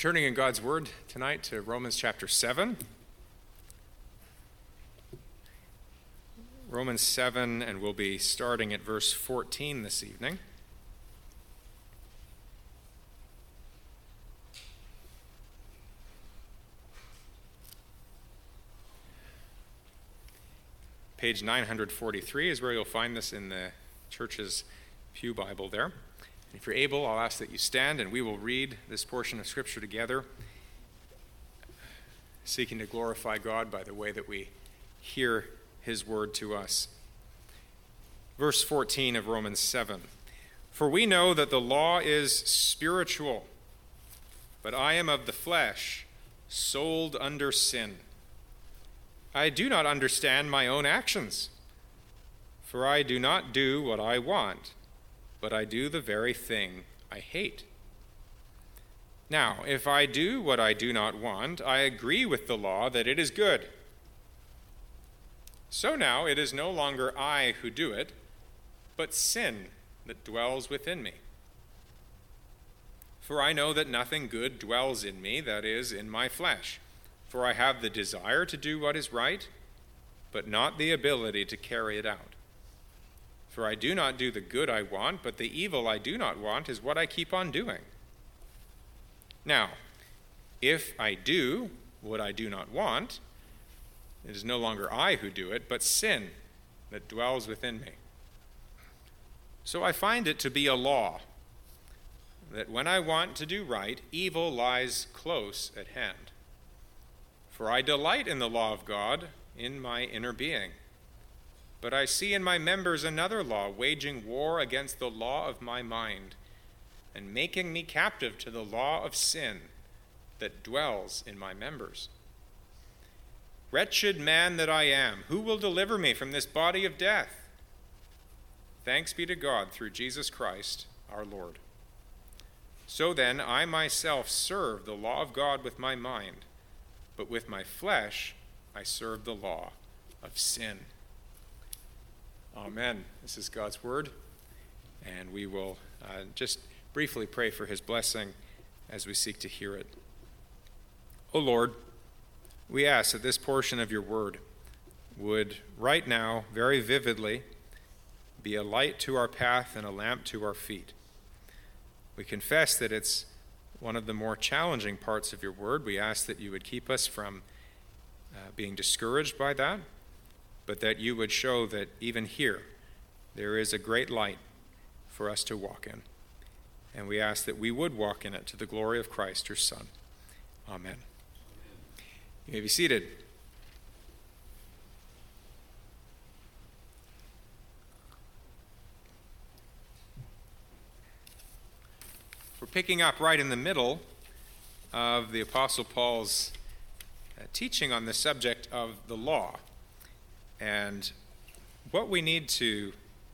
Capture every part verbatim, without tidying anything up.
Turning in God's Word tonight to Romans chapter seven. Romans seven, and we'll be starting at verse fourteen this evening. Page nine forty-three is where you'll find this in the church's Pew Bible there. If you're able, I'll ask that you stand and we will read this portion of Scripture together, seeking to glorify God by the way that we hear His word to us. Verse fourteen of Romans seven. For we know that the law is spiritual, but I am of the flesh, sold under sin. I do not understand my own actions, for I do not do what I want, but I do the very thing I hate. Now, if I do what I do not want, I agree with the law that it is good. So now it is no longer I who do it, but sin that dwells within me. For I know that nothing good dwells in me, that is, in my flesh. For I have the desire to do what is right, but not the ability to carry it out. For I do not do the good I want, but the evil I do not want is what I keep on doing. Now, if I do what I do not want, it is no longer I who do it, but sin that dwells within me. So I find it to be a law, that when I want to do right, evil lies close at hand. For I delight in the law of God in my inner being. But I see in my members another law, waging war against the law of my mind, and making me captive to the law of sin that dwells in my members. Wretched man that I am, who will deliver me from this body of death? Thanks be to God through Jesus Christ our Lord. So then, I myself serve the law of God with my mind, but with my flesh I serve the law of sin. Amen. This is God's word, and we will uh, just briefly pray for his blessing as we seek to hear it. O Lord, we ask that this portion of your word would right now, very vividly, be a light to our path and a lamp to our feet. We confess that it's one of the more challenging parts of your word. We ask that you would keep us from uh, being discouraged by that, but that you would show that even here there is a great light for us to walk in. And we ask that we would walk in it to the glory of Christ, your Son. Amen. You may be seated. We're picking up right in the middle of the Apostle Paul's uh, teaching on the subject of the law. And what we need to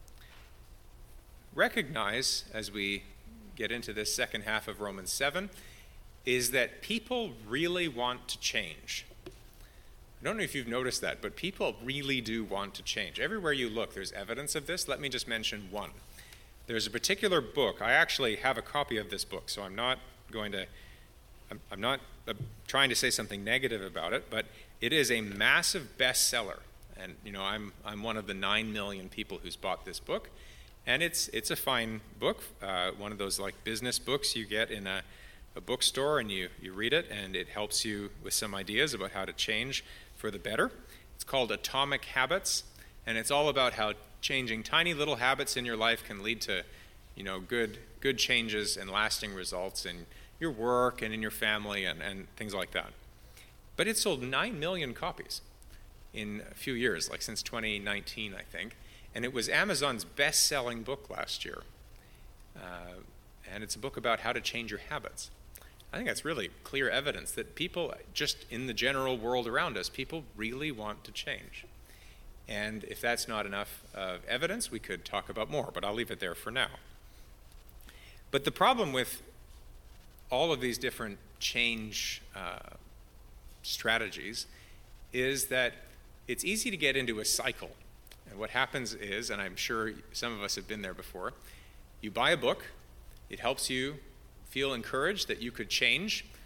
recognize as we get into this second half of Romans seven is that people really want to change. I don't know if you've noticed that, but people really do want to change. Everywhere you look, there's evidence of this. Let me just mention one. There's a particular book. I actually have a copy of this book, so I'm not going to, I'm, I'm not uh, trying to say something negative about it, but it is a massive bestseller. And, you know, I'm I'm one of the nine million people who's bought this book. And it's it's a fine book, uh, one of those like business books you get in a, a bookstore, and you, you read it, and it helps you with some ideas about how to change for the better. It's called Atomic Habits, and it's all about how changing tiny little habits in your life can lead to, you know, good good changes and lasting results in your work and in your family and, and things like that. But it sold nine million copies in a few years, like since twenty nineteen, I think. And it was Amazon's best-selling book last year. Uh, and it's a book about how to change your habits. I think that's really clear evidence that people, just in the general world around us, people really want to change. And if that's not enough uh, evidence, we could talk about more, but I'll leave it there for now. But the problem with all of these different change uh, strategies is that it's easy to get into a cycle. And what happens is, and I'm sure some of us have been there before, you buy a book, it helps you feel encouraged that you could change,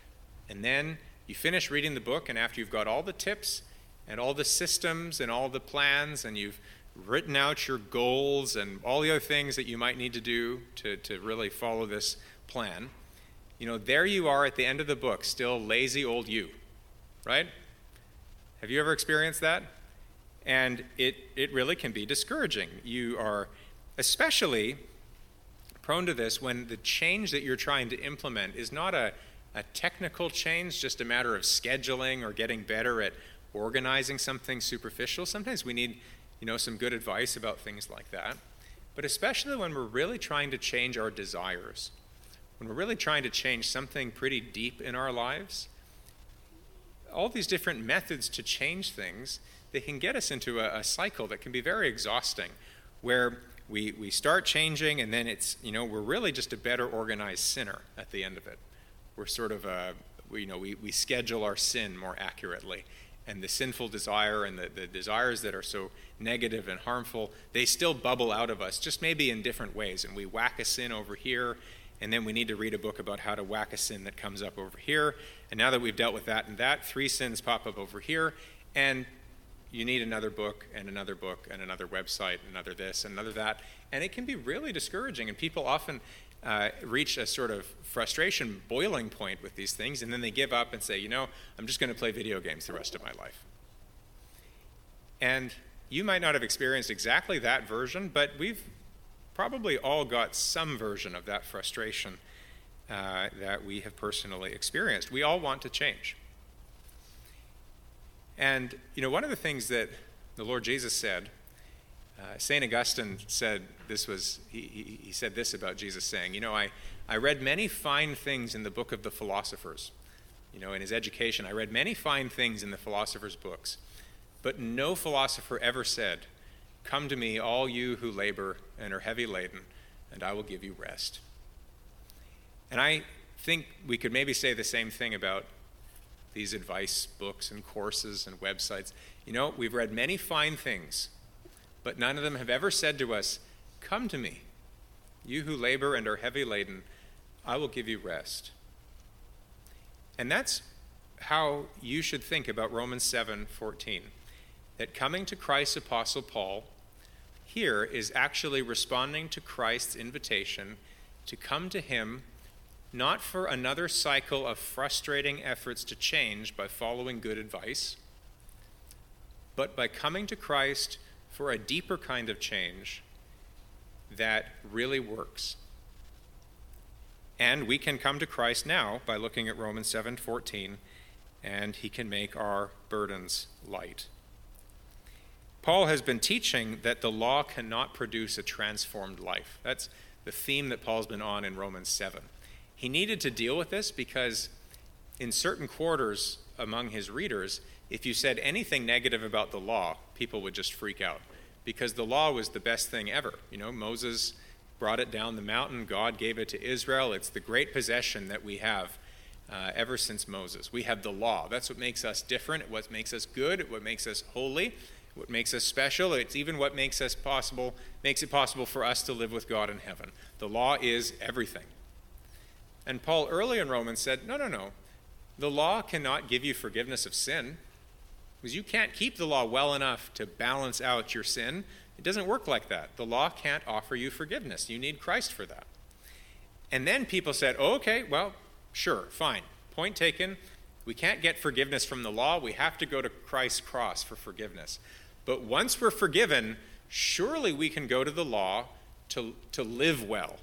And then you finish reading the book, and after you've got all the tips and all the systems and all the plans, and you've written out your goals and all the other things that you might need to do to, to really follow this plan, you know, there you are at the end of the book, still lazy old you, right? Have you ever experienced that? And it, it really can be discouraging. You are especially prone to this when the change that you're trying to implement is not a, a technical change, just a matter of scheduling or getting better at organizing something superficial. Sometimes we need, you know, some good advice about things like that. But especially when we're really trying to change our desires, when we're really trying to change something pretty deep in our lives, all these different methods to change things, they can get us into a, a cycle that can be very exhausting, where we, we start changing and then it's, you know, we're really just a better organized sinner at the end of it. We're sort of, a, we, you know, we, we schedule our sin more accurately. And the sinful desire and the, the desires that are so negative and harmful, they still bubble out of us, just maybe in different ways. And we whack a sin over here, and then we need to read a book about how to whack a sin that comes up over here. And now that we've dealt with that and that, three sins pop up over here, and you need another book and another book and another website, another this, another that. And it can be really discouraging, and people often uh, reach a sort of frustration boiling point with these things, and then they give up and say, you know, I'm just going to play video games the rest of my life. And you might not have experienced exactly that version, but we've probably all got some version of that frustration uh, that we have personally experienced. We all want to change. And, you know, one of the things that the Lord Jesus said, uh, Saint Augustine said this was, he, he, he said this about Jesus saying, you know, I, I read many fine things in the book of the philosophers. You know, in his education, I read many fine things in the philosophers' books, but no philosopher ever said, come to me, all you who labor and are heavy laden, and I will give you rest. And I think we could maybe say the same thing about these advice books and courses and websites. You know, we've read many fine things, but none of them have ever said to us, come to me, you who labor and are heavy laden, I will give you rest. And that's how you should think about Romans seven fourteen, that coming to Christ's apostle Paul here is actually responding to Christ's invitation to come to him, not for another cycle of frustrating efforts to change by following good advice, but by coming to Christ for a deeper kind of change that really works. And we can come to Christ now by looking at Romans seven fourteen, and he can make our burdens light. Paul has been teaching that the law cannot produce a transformed life. That's the theme that Paul's been on in Romans seven. He needed to deal with this because in certain quarters among his readers, if you said anything negative about the law, people would just freak out because the law was the best thing ever. You know, Moses brought it down the mountain. God gave it to Israel. It's the great possession that we have uh, ever since Moses. We have the law. That's what makes us different, what makes us good, what makes us holy, what makes us special. It's even what makes us possible, makes it possible for us to live with God in heaven. The law is everything. And Paul early in Romans said, no, no, no. The law cannot give you forgiveness of sin because you can't keep the law well enough to balance out your sin. It doesn't work like that. The law can't offer you forgiveness. You need Christ for that. And then people said, oh, okay, well, sure, fine. Point taken. We can't get forgiveness from the law. We have to go to Christ's cross for forgiveness. But once we're forgiven, surely we can go to the law to, to live well.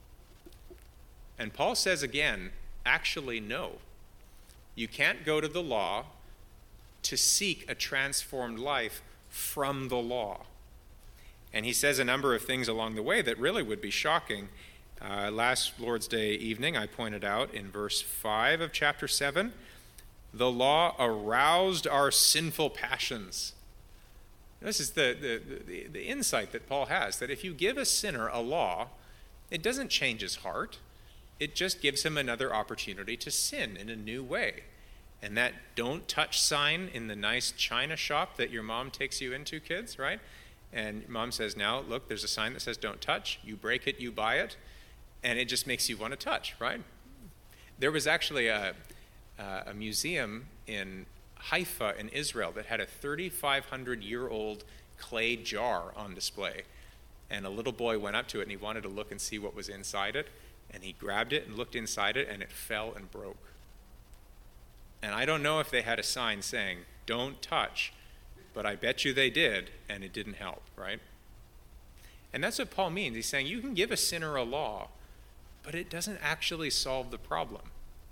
And Paul says again, actually, no. You can't go to the law to seek a transformed life from the law. And he says a number of things along the way that really would be shocking. Uh, last Lord's Day evening, I pointed out in verse five of chapter seven, the law aroused our sinful passions. This is the, the, the, the insight that Paul has, that if you give a sinner a law, it doesn't change his heart. It just gives him another opportunity to sin in a new way. And that don't touch sign in the nice china shop that your mom takes you into, kids, right? And mom says, now, look, there's a sign that says don't touch. You break it, you buy it. And it just makes you want to touch, right? There was actually a, uh, a museum in Haifa in Israel that had a thirty-five hundred year old clay jar on display. And a little boy went up to it and he wanted to look and see what was inside it. And he grabbed it and looked inside it and it fell and broke. And I don't know if they had a sign saying, "Don't touch," but I bet you they did, and it didn't help, right? And that's what Paul means. He's saying you can give a sinner a law, but it doesn't actually solve the problem.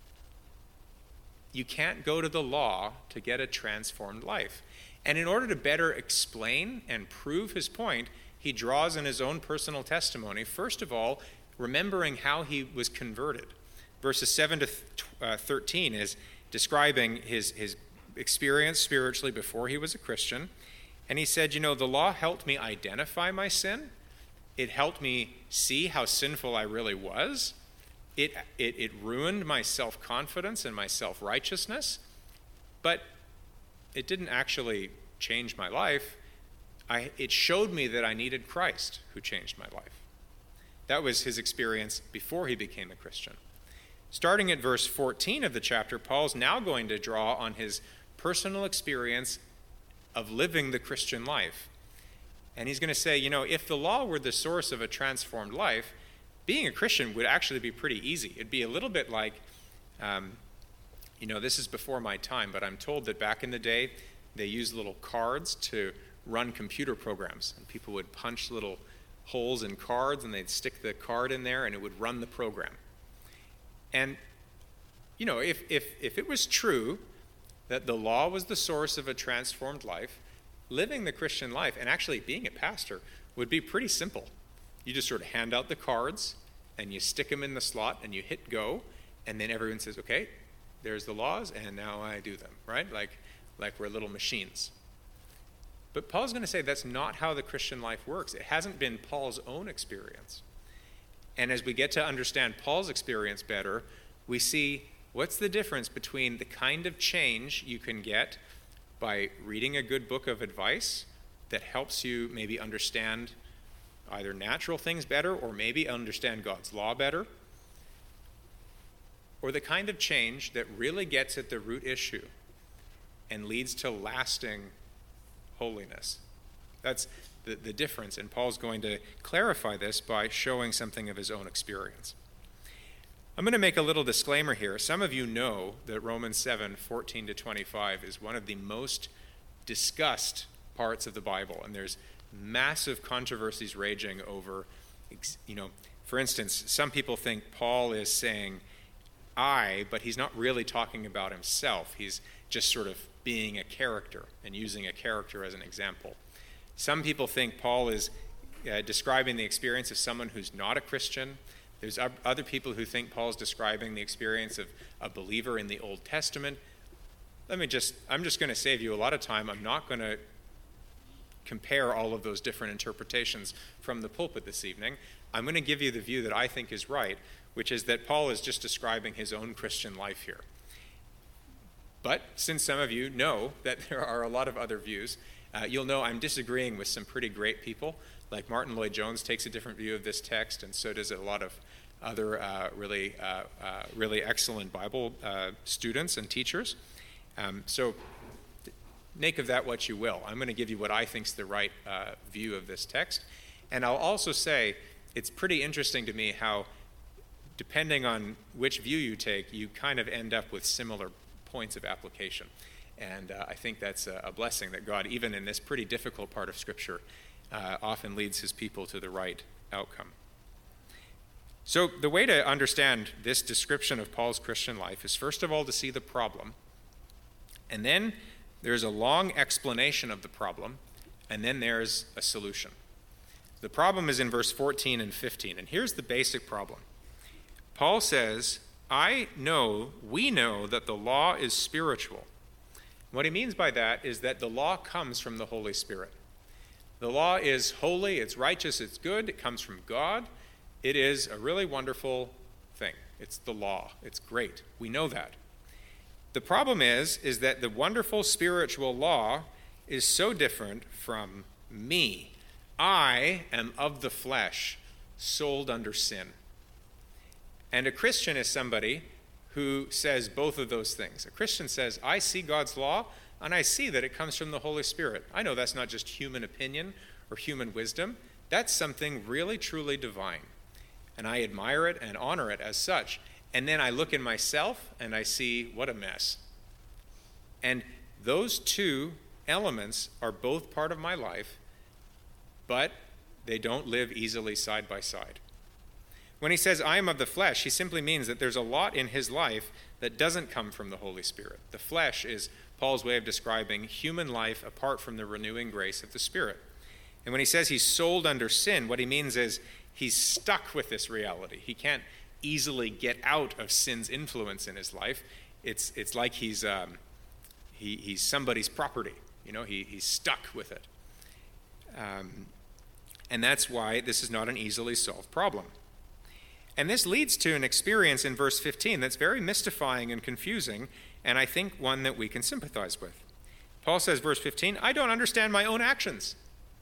You can't go to the law to get a transformed life. And in order to better explain and prove his point, he draws in his own personal testimony, first of all, remembering how he was converted. Verses seven to thirteen is describing his, his experience spiritually before he was a Christian. And he said, you know, the law helped me identify my sin. It helped me see how sinful I really was. It, it, it ruined my self-confidence and my self-righteousness. But it didn't actually change my life. I, it showed me that I needed Christ, who changed my life. That was his experience before he became a Christian. Starting at verse fourteen of the chapter, Paul's now going to draw on his personal experience of living the Christian life. And he's going to say, you know, if the law were the source of a transformed life, being a Christian would actually be pretty easy. It'd be a little bit like, um, you know, this is before my time, but I'm told that back in the day, they used little cards to run computer programs. And people would punch little holes in cards, and they'd stick the card in there, and it would run the program. And, you know, if, if, if it was true that the law was the source of a transformed life, living the Christian life and actually being a pastor would be pretty simple. You just sort of hand out the cards, and you stick them in the slot, and you hit go, and then everyone says, okay, there's the laws, and now I do them, right? Like, like we're little machines. But Paul's going to say that's not how the Christian life works. It hasn't been Paul's own experience. And as we get to understand Paul's experience better, we see what's the difference between the kind of change you can get by reading a good book of advice that helps you maybe understand either natural things better or maybe understand God's law better, or the kind of change that really gets at the root issue and leads to lasting holiness. That's the, the difference, and Paul's going to clarify this by showing something of his own experience. I'm going to make a little disclaimer here. Some of you know that Romans seven, fourteen to twenty-five is one of the most discussed parts of the Bible, and there's massive controversies raging over, you know, for instance, some people think Paul is saying I, but he's not really talking about himself. He's just sort of being a character and using a character as an example. Some people think Paul is uh, describing the experience of someone who's not a Christian. There's other people who think Paul's describing the experience of a believer in the Old Testament. Let me just, I'm just going to save you a lot of time. I'm not going to compare all of those different interpretations from the pulpit this evening. I'm going to give you the view that I think is right, which is that Paul is just describing his own Christian life here. But since some of you know that there are a lot of other views, uh, you'll know I'm disagreeing with some pretty great people. Like Martin Lloyd-Jones takes a different view of this text, and so does a lot of other uh, really, uh, uh, really excellent Bible uh, students and teachers. Um, so make of that what you will. I'm going to give you what I think is the right uh, view of this text. And I'll also say it's pretty interesting to me how, depending on which view you take, you kind of end up with similar points of application. And uh, I think that's a, a blessing that God, even in this pretty difficult part of Scripture, uh, often leads his people to the right outcome. So the way to understand this description of Paul's Christian life is, first of all, to see the problem. And then there's a long explanation of the problem, and then there's a solution. The problem is in verse fourteen and fifteen, and here's the basic problem. Paul says, I know, we know that the law is spiritual. What he means by that is that the law comes from the Holy Spirit. The law is holy, it's righteous, it's good, it comes from God. It is a really wonderful thing. It's the law. It's great. We know that. The problem is, is that the wonderful spiritual law is so different from me. I am of the flesh, sold under sin. And a Christian is somebody who says both of those things. A Christian says, I see God's law, and I see that it comes from the Holy Spirit. I know that's not just human opinion or human wisdom. That's something really, truly divine. And I admire it and honor it as such. And then I look in myself, and I see what a mess. And those two elements are both part of my life, but they don't live easily side by side. When he says, I am of the flesh, he simply means that there's a lot in his life that doesn't come from the Holy Spirit. The flesh is Paul's way of describing human life apart from the renewing grace of the Spirit. And when he says he's sold under sin, what he means is he's stuck with this reality. He can't easily get out of sin's influence in his life. It's it's like he's um, he, he's somebody's property. You know, he, he's stuck with it. Um, and that's why this is not an easily solved problem. And this leads to an experience in verse fifteen that's very mystifying and confusing, and I think one that we can sympathize with. Paul says, verse fifteen, I don't understand my own actions.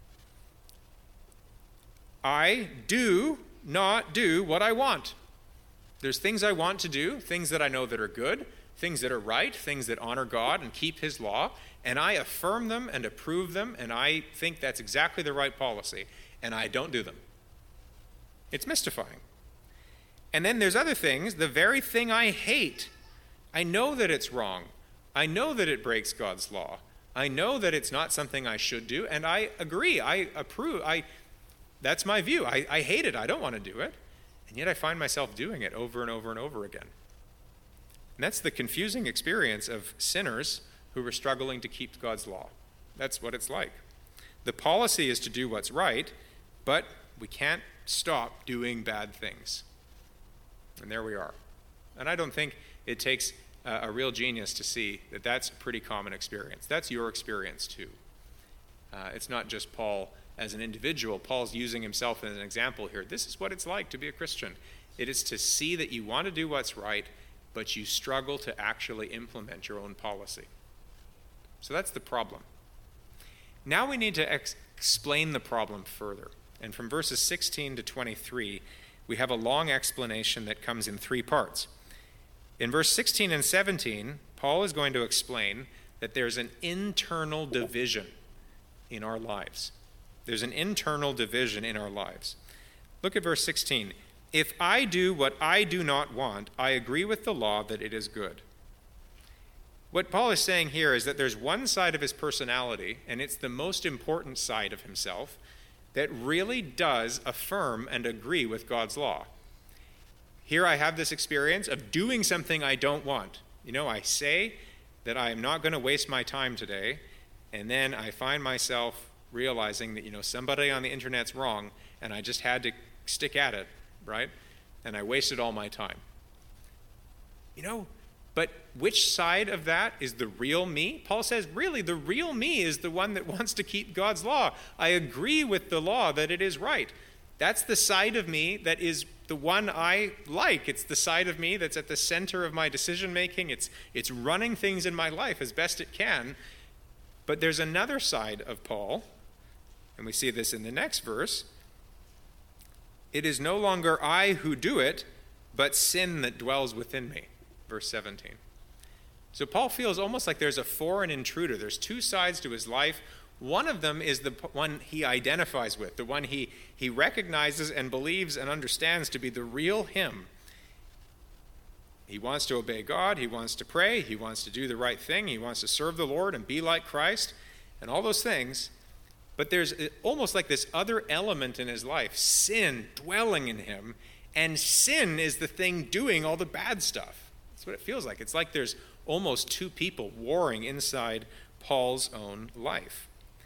I do not do what I want. There's things I want to do, things that I know that are good, things that are right, things that honor God and keep his law, and I affirm them and approve them, and I think that's exactly the right policy, and I don't do them. It's mystifying. And then there's other things, the very thing I hate. I know that it's wrong. I know that it breaks God's law. I know that it's not something I should do, and I agree. I approve. I that's my view. I, I hate it. I don't want to do it. And yet I find myself doing it over and over and over again. And that's the confusing experience of sinners who are struggling to keep God's law. That's what it's like. The policy is to do what's right, but we can't stop doing bad things. And there we are. And I don't think it takes a, a real genius to see that that's a pretty common experience. That's your experience too. Uh, it's not just Paul as an individual. Paul's using himself as an example here. This is what it's like to be a Christian. It is to see that you want to do what's right, but you struggle to actually implement your own policy. So that's the problem. Now we need to ex- explain the problem further. And from verses sixteen to twenty-three, we have a long explanation that comes in three parts. In verse sixteen and seventeen, Paul is going to explain that there's an internal division in our lives. There's an internal division in our lives. Look at verse sixteen. If I do what I do not want, I agree with the law that it is good. What Paul is saying here is that there's one side of his personality, and it's the most important side of himself, that really does affirm and agree with God's law. Here I have this experience of doing something I don't want. You know, I say that I am not going to waste my time today, and then I find myself realizing that, you know, somebody on the internet's wrong, and I just had to stick at it, right? And I wasted all my time. You know, but which side of that is the real me? Paul says, really, the real me is the one that wants to keep God's law. I agree with the law that it is right. That's the side of me that is the one I like. It's the side of me that's at the center of my decision making. It's, it's running things in my life as best it can. But there's another side of Paul, and we see this in the next verse. It is no longer I who do it, but sin that dwells within me. Verse seventeen. So Paul feels almost like there's a foreign intruder. There's two sides to his life. One of them is the one he identifies with, the one he, he recognizes and believes and understands to be the real him. He wants to obey God. He wants to pray. He wants to do the right thing. He wants to serve the Lord and be like Christ and all those things. But there's almost like this other element in his life, sin dwelling in him, and sin is the thing doing all the bad stuff. That's what it feels like. It's like there's almost two people warring inside Paul's own life.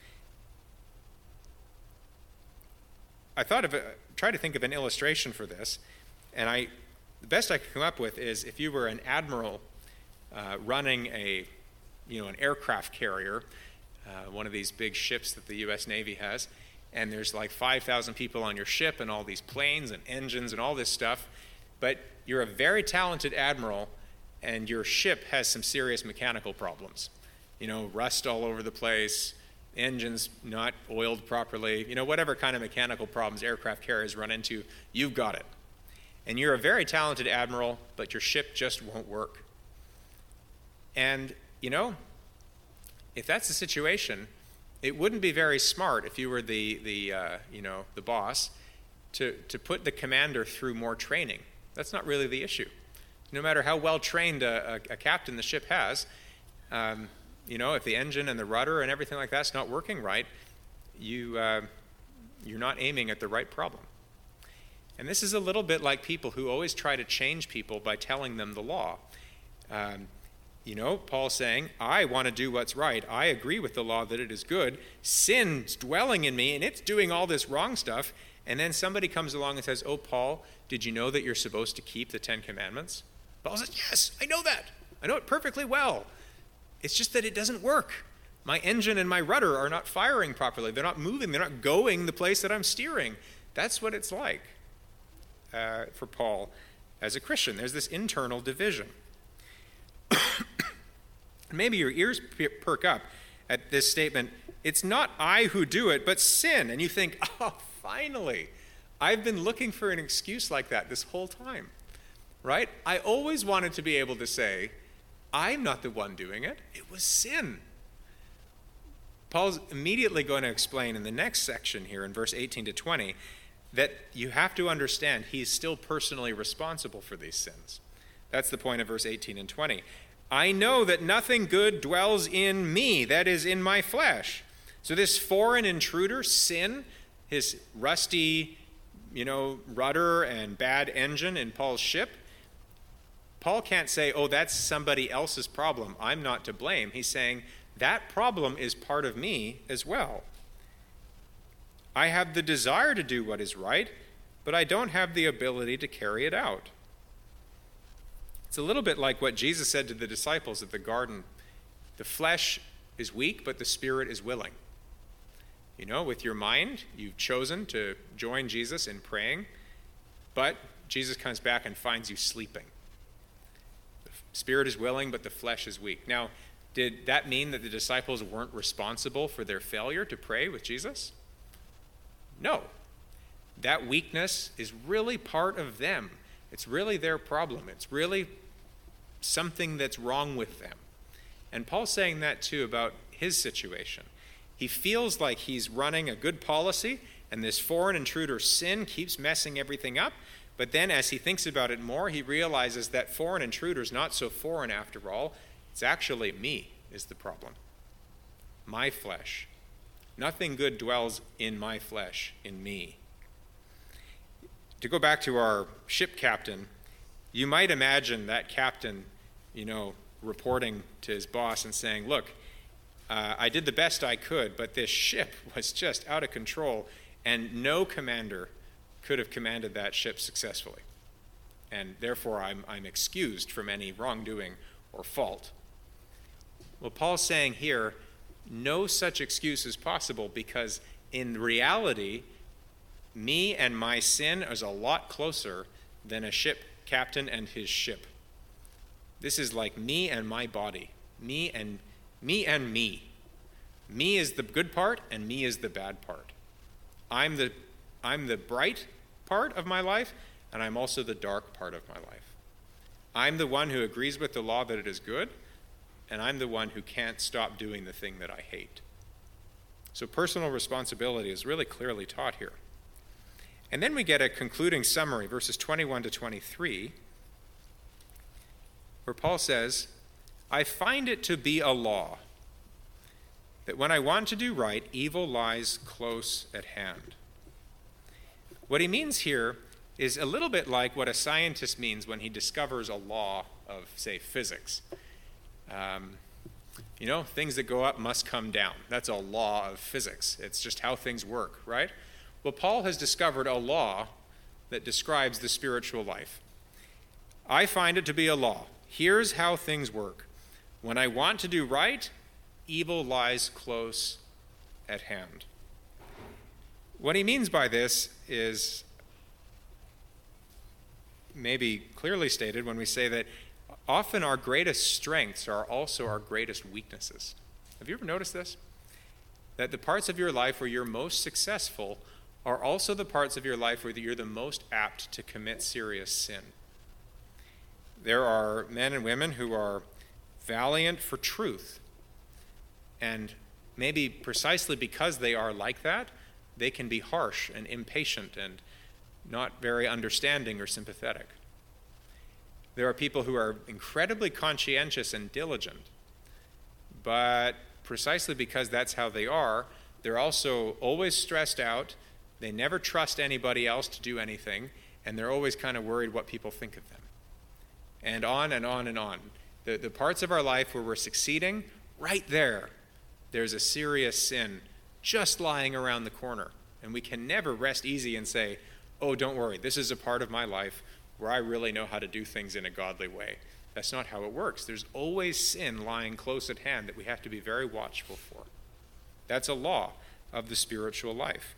I thought of a, try to think of an illustration for this, and I, the best I could come up with is if you were an admiral uh, running a, you know, an aircraft carrier, uh, one of these big ships that the U S Navy has, and there's like five thousand people on your ship and all these planes and engines and all this stuff, but you're a very talented admiral, and your ship has some serious mechanical problems. You know, rust all over the place, engines not oiled properly, you know, whatever kind of mechanical problems aircraft carriers run into, you've got it. and you're a very talented admiral, but your ship just won't work. And, you know, if that's the situation, it wouldn't be very smart if you were the, the uh, you know, the boss to, to put the commander through more training. That's not really the issue. No matter how well trained a, a, a captain the ship has, um, you know, if the engine and the rudder and everything like that's not working right, you, uh, you're not aiming at the right problem. And this is a little bit like people who always try to change people by telling them the law. Um, you know, Paul's saying, I want to do what's right. I agree with the law that it is good. Sin's dwelling in me, and it's doing all this wrong stuff. And then somebody comes along and says, oh, Paul, did you know that you're supposed to keep the Ten Commandments? Paul says, yes, I know that. I know it perfectly well. It's just that it doesn't work. My engine and my rudder are not firing properly. They're not moving. They're not going the place that I'm steering. That's what it's like uh, for Paul as a Christian. There's this internal division. Maybe your ears perk up at this statement, it's not I who do it, but sin. And you think, oh, finally, I've been looking for an excuse like that this whole time, right? I always wanted to be able to say, I'm not the one doing it. It was sin. Paul's immediately going to explain in the next section here in verse eighteen to twenty that you have to understand he's still personally responsible for these sins. That's the point of verse eighteen and twenty. I know that nothing good dwells in me, that is, in my flesh. So this foreign intruder, sin, his rusty, you know, rudder and bad engine in Paul's ship, Paul can't say, oh, that's somebody else's problem. I'm not to blame. He's saying, that problem is part of me as well. I have the desire to do what is right, but I don't have the ability to carry it out. It's a little bit like what Jesus said to the disciples at the garden. The flesh is weak, but the spirit is willing. You know, with your mind, you've chosen to join Jesus in praying, but Jesus comes back and finds you sleeping. The spirit is willing, but the flesh is weak. Now, did that mean that the disciples weren't responsible for their failure to pray with Jesus? No. That weakness is really part of them. It's really their problem. It's really something that's wrong with them. And Paul's saying that too about his situation. He feels like he's running a good policy, and this foreign intruder sin keeps messing everything up. But then as he thinks about it more, he realizes that foreign intruder's not so foreign after all. It's actually me is the problem. My flesh. Nothing good dwells in my flesh, in me. To go back to our ship captain, you might imagine that captain, you know, reporting to his boss and saying, look, uh, I did the best I could, but this ship was just out of control, and no commander could have commanded that ship successfully. And therefore, I'm, I'm excused from any wrongdoing or fault. Well, Paul's saying here, no such excuse is possible because in reality, me and my sin is a lot closer than a ship captain and his ship. This is like me and my body. Me and me and me. Me is the good part and me is the bad part. I'm the I'm the bright part of my life and I'm also the dark part of my life. I'm the one who agrees with the law that it is good, and I'm the one who can't stop doing the thing that I hate. So personal responsibility is really clearly taught here. And then we get a concluding summary, verses twenty-one to twenty-three, where Paul says, I find it to be a law that when I want to do right, evil lies close at hand. What he means here is a little bit like what a scientist means when he discovers a law of, say, physics. Um, you know, things that go up must come down. That's a law of physics. It's just how things work, right? Well, Paul has discovered a law that describes the spiritual life. I find it to be a law. Here's how things work. When I want to do right, evil lies close at hand. What he means by this is maybe clearly stated when we say that often our greatest strengths are also our greatest weaknesses. Have you ever noticed this? That the parts of your life where you're most successful are also the parts of your life where you're the most apt to commit serious sin. There are men and women who are valiant for truth, and maybe precisely because they are like that, they can be harsh and impatient and not very understanding or sympathetic. There are people who are incredibly conscientious and diligent, but precisely because that's how they are, they're also always stressed out, they never trust anybody else to do anything, and they're always kind of worried what people think of them. And on and on and on. The, the parts of our life where we're succeeding, right there, there's a serious sin just lying around the corner. And we can never rest easy and say, oh, don't worry, this is a part of my life where I really know how to do things in a godly way. That's not how it works. There's always sin lying close at hand that we have to be very watchful for. That's a law of the spiritual life.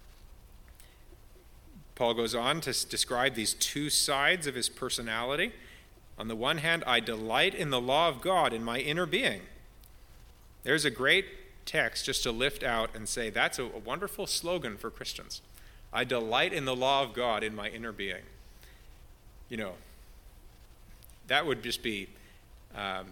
Paul goes on to describe these two sides of his personality. On the one hand, I delight in the law of God in my inner being. There's a great text just to lift out and say that's a, a wonderful slogan for Christians. I delight in the law of God in my inner being. You know, that would just be um,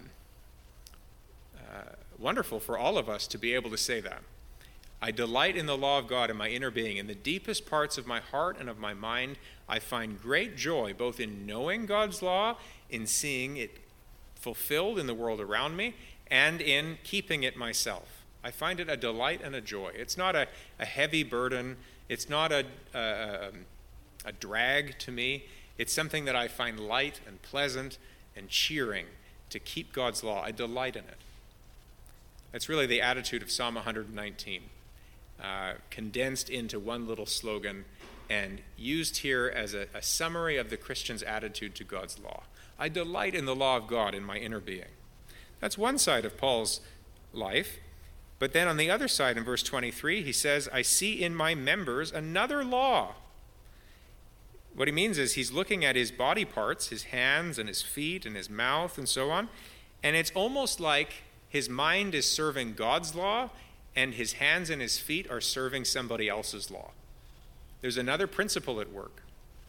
uh, wonderful for all of us to be able to say that. I delight in the law of God in my inner being. In the deepest parts of my heart and of my mind, I find great joy both in knowing God's law, in seeing it fulfilled in the world around me, and in keeping it myself. I find it a delight and a joy. It's not a, a heavy burden. It's not a, a, a drag to me. It's something that I find light and pleasant and cheering to keep God's law. I delight in it. That's really the attitude of Psalm one nineteen, uh, condensed into one little slogan and used here as a, a summary of the Christian's attitude to God's law. I delight in the law of God in my inner being. That's one side of Paul's life. But then on the other side, in verse twenty-three, he says, I see in my members another law. What he means is he's looking at his body parts, his hands and his feet and his mouth and so on, and it's almost like his mind is serving God's law and his hands and his feet are serving somebody else's law. There's another principle at work.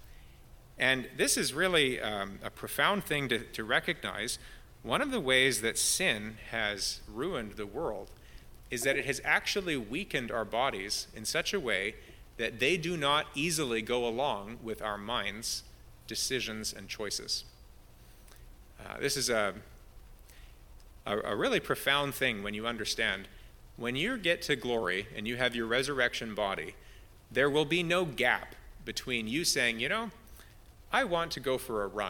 And this is really um, a profound thing to, to recognize. One of the ways that sin has ruined the world is that it has actually weakened our bodies in such a way that they do not easily go along with our minds, decisions, and choices. Uh, this is a, a, a really profound thing when you understand. When you get to glory and you have your resurrection body, there will be no gap between you saying, you know, I want to go for a run,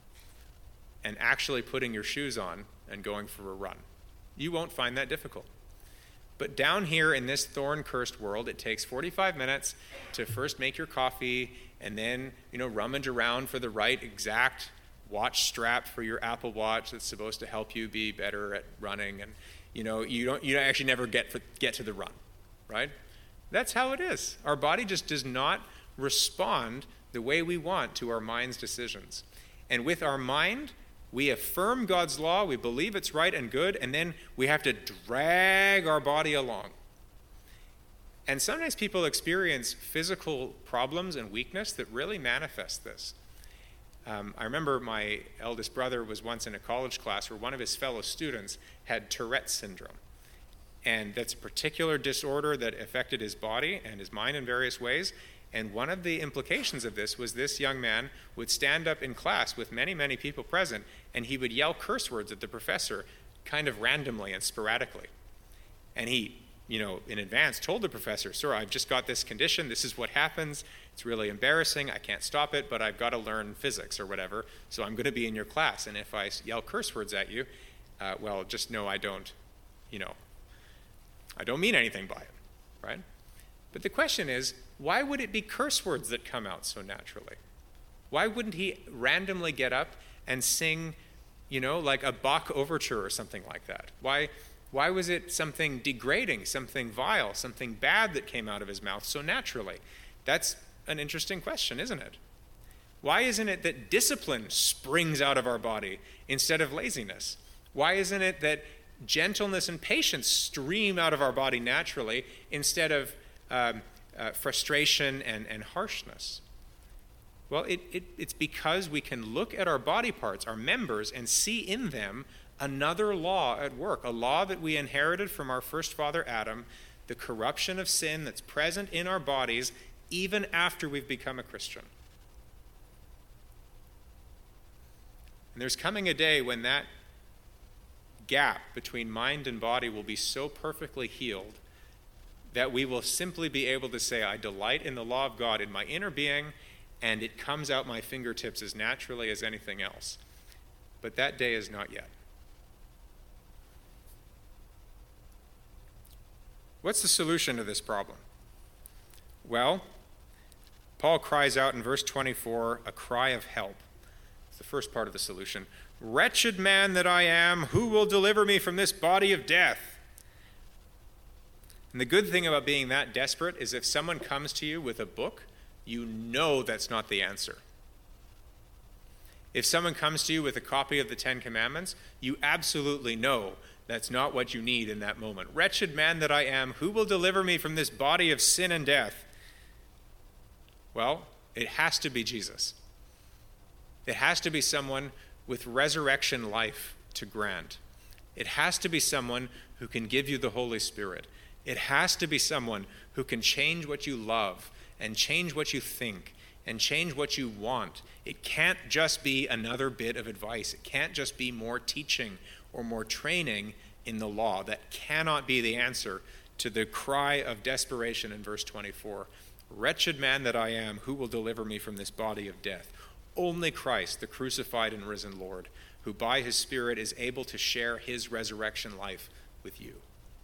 and actually putting your shoes on and going for a run. You won't find that difficult. But down here in this thorn-cursed world, it takes forty-five minutes to first make your coffee and then, you know, rummage around for the right exact watch strap for your Apple Watch that's supposed to help you be better at running. And, you know, you don't you don't actually never get for, get to the run, right? That's how it is. Our body just does not respond the way we want to our mind's decisions. And with our mind, we affirm God's law, we believe it's right and good, and then we have to drag our body along. And sometimes people experience physical problems and weakness that really manifest this. Um, I remember my eldest brother was once in a college class where one of his fellow students had Tourette's syndrome. And that's a particular disorder that affected his body and his mind in various ways. And one of the implications of this was this young man would stand up in class with many, many people present, and he would yell curse words at the professor kind of randomly and sporadically. And he, you know, in advance told the professor, sir, I've just got this condition. This is what happens. It's really embarrassing. I can't stop it, but I've got to learn physics or whatever. So I'm going to be in your class. And if I yell curse words at you, uh, well, just know I don't, you know, I don't mean anything by it, right? But the question is, why would it be curse words that come out so naturally? Why wouldn't he randomly get up and sing, you know, like a Bach overture or something like that? Why, why was it something degrading, something vile, something bad that came out of his mouth so naturally? That's an interesting question, isn't it? Why isn't it that discipline springs out of our body instead of laziness? Why isn't it that gentleness and patience stream out of our body naturally instead of um, uh, frustration and, and harshness? Well, it, it, it's because we can look at our body parts, our members, and see in them another law at work, a law that we inherited from our first father Adam, the corruption of sin that's present in our bodies even after we've become a Christian. And there's coming a day when that gap between mind and body will be so perfectly healed that we will simply be able to say, I delight in the law of God in my inner being, and it comes out my fingertips as naturally as anything else. But that day is not yet. What's the solution to this problem? Well, Paul cries out in verse twenty-four, a cry of help. It's the first part of the solution. Wretched man that I am, who will deliver me from this body of death? And the good thing about being that desperate is if someone comes to you with a book, you know that's not the answer. If someone comes to you with a copy of the Ten Commandments, you absolutely know that's not what you need in that moment. Wretched man that I am, who will deliver me from this body of sin and death? Well, it has to be Jesus. It has to be someone with resurrection life to grant. It has to be someone who can give you the Holy Spirit. It has to be someone who can change what you love and change what you think and change what you want. It can't just be another bit of advice. It can't just be more teaching or more training in the law. That cannot be the answer to the cry of desperation in verse twenty-four. Wretched man that I am, who will deliver me from this body of death? Only Christ, the crucified and risen Lord, who by his Spirit is able to share his resurrection life with you.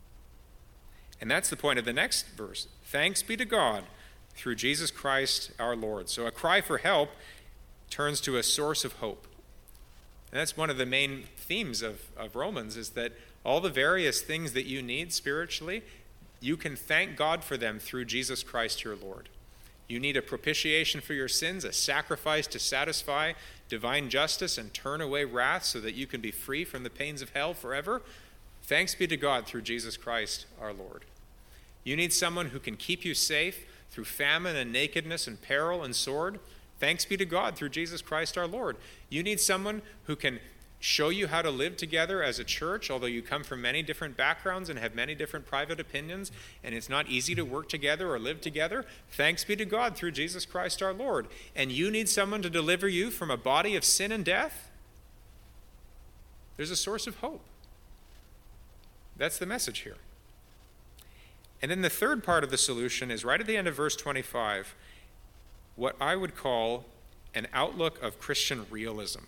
And that's the point of the next verse. Thanks be to God through Jesus Christ our Lord. So a cry for help turns to a source of hope. And that's one of the main themes of, of Romans, is that all the various things that you need spiritually, you can thank God for them through Jesus Christ your Lord. You need a propitiation for your sins, a sacrifice to satisfy divine justice and turn away wrath so that you can be free from the pains of hell forever. Thanks be to God through Jesus Christ our Lord. You need someone who can keep you safe through famine and nakedness and peril and sword. Thanks be to God through Jesus Christ our Lord. You need someone who can show you how to live together as a church, although you come from many different backgrounds and have many different private opinions, and it's not easy to work together or live together. Thanks be to God through Jesus Christ our Lord. And you need someone to deliver you from a body of sin and death. There's a source of hope. That's the message here. And then the third part of the solution is right at the end of verse twenty-five, what I would call an outlook of Christian realism.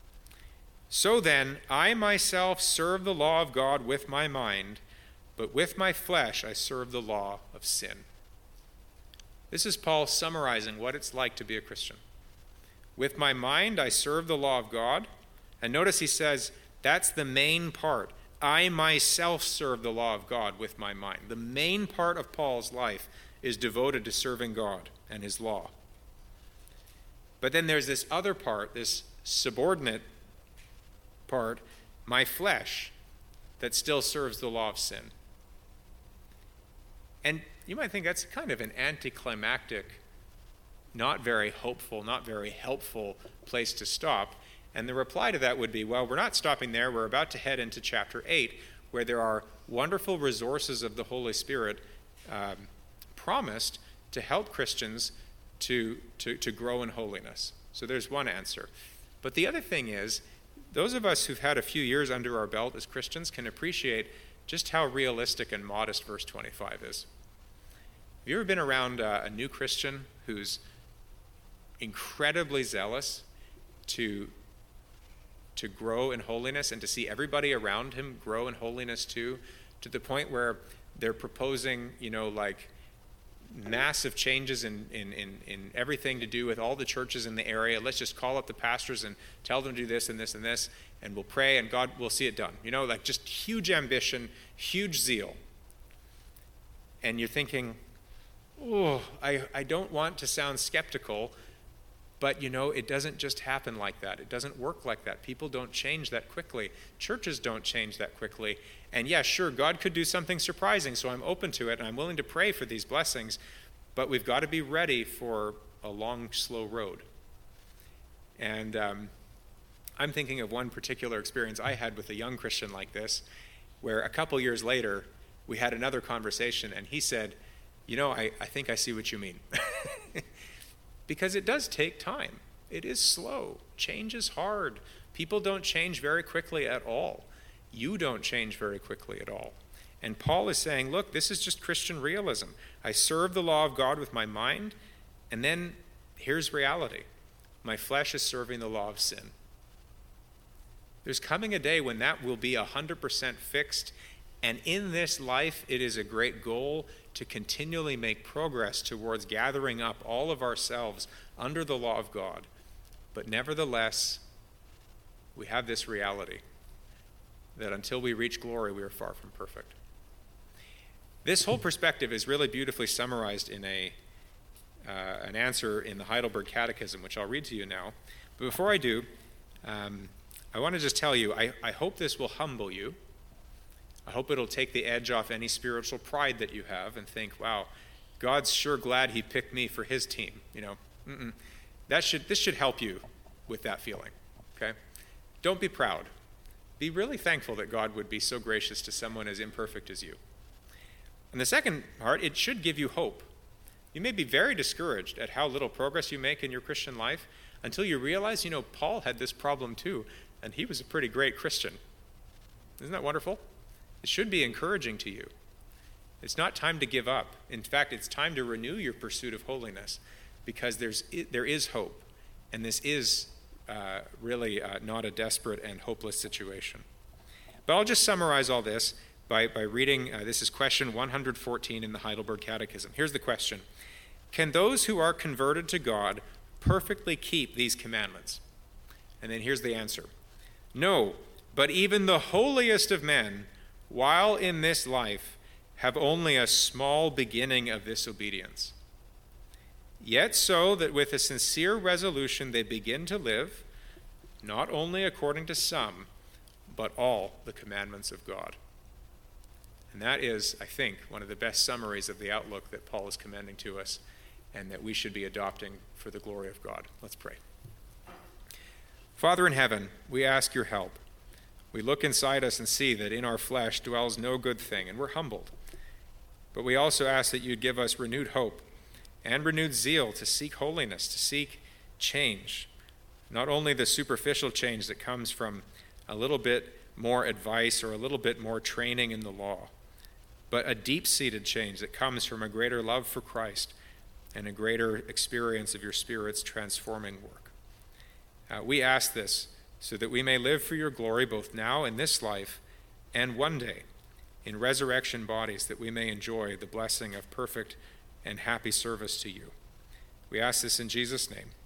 So then, I myself serve the law of God with my mind, but with my flesh I serve the law of sin. This is Paul summarizing what it's like to be a Christian. With my mind I serve the law of God. And notice he says, that's the main part. I myself serve the law of God with my mind. The main part of Paul's life is devoted to serving God and his law. But then there's this other part, this subordinate part, my flesh, that still serves the law of sin. And you might think that's kind of an anticlimactic, not very hopeful, not very helpful place to stop. And the reply to that would be, well, we're not stopping there. We're about to head into chapter eight, where there are wonderful resources of the Holy Spirit um, promised to help Christians to, to, to grow in holiness. So there's one answer. But the other thing is, those of us who've had a few years under our belt as Christians can appreciate just how realistic and modest verse twenty-five is. Have you ever been around uh, a new Christian who's incredibly zealous to, to grow in holiness and to see everybody around him grow in holiness too, to the point where they're proposing, you know, like massive changes in, in, in, in everything to do with all the churches in the area. Let's just call up the pastors and tell them to do this and this and this, and we'll pray and God will see it done. You know, like just huge ambition, huge zeal. And you're thinking, oh, I, I don't want to sound skeptical, but you know, it doesn't just happen like that. It doesn't work like that. People don't change that quickly. Churches don't change that quickly. And yeah, sure, God could do something surprising, so I'm open to it, and I'm willing to pray for these blessings. but we've got to be ready for a long, slow road. And um, I'm thinking of one particular experience I had with a young Christian like this, where a couple years later, we had another conversation, and he said, you know, I, I think I see what you mean. Because it does take time. It is slow. Change is hard. People don't change very quickly at all. You don't change very quickly at all. And Paul is saying, look, this is just Christian realism. I serve the law of God with my mind, and then here's reality. My flesh is serving the law of sin. There's coming a day when that will be one hundred percent fixed, and in this life it is a great goal to continually make progress towards gathering up all of ourselves under the law of God. But nevertheless, we have this reality that until we reach glory, we are far from perfect. This whole perspective is really beautifully summarized in a uh, an answer in the Heidelberg Catechism, which I'll read to you now. But before I do, um, I want to just tell you, I, I hope this will humble you. I hope it'll take the edge off any spiritual pride that you have and think, wow, God's sure glad he picked me for his team. You know, mm-mm. That should this should help you with that feeling, okay? Don't be proud. Be really thankful that God would be so gracious to someone as imperfect as you. And the second part, it should give you hope. You may be very discouraged at how little progress you make in your Christian life until you realize, you know, Paul had this problem too, and he was a pretty great Christian. Isn't that wonderful? It should be encouraging to you. It's not time to give up. In fact, it's time to renew your pursuit of holiness, because there's there is hope, and this is uh, really uh, not a desperate and hopeless situation. But I'll just summarize all this by, by reading, uh, this is question one hundred fourteen in the Heidelberg Catechism. Here's the question. Can those who are converted to God perfectly keep these commandments? And then here's the answer. No, but even the holiest of men, while in this life, have only a small beginning of this obedience. Yet so that with a sincere resolution they begin to live, not only according to some, but all the commandments of God. And that is, I think, one of the best summaries of the outlook that Paul is commending to us and that we should be adopting for the glory of God. Let's pray. Father in heaven, we ask your help. We look inside us and see that in our flesh dwells no good thing, and we're humbled. But we also ask that you'd give us renewed hope and renewed zeal to seek holiness, to seek change. Not only the superficial change that comes from a little bit more advice or a little bit more training in the law, but a deep-seated change that comes from a greater love for Christ and a greater experience of your Spirit's transforming work. Uh, we ask this so that we may live for your glory both now in this life and one day in resurrection bodies, that we may enjoy the blessing of perfect and happy service to you. We ask this in Jesus' name.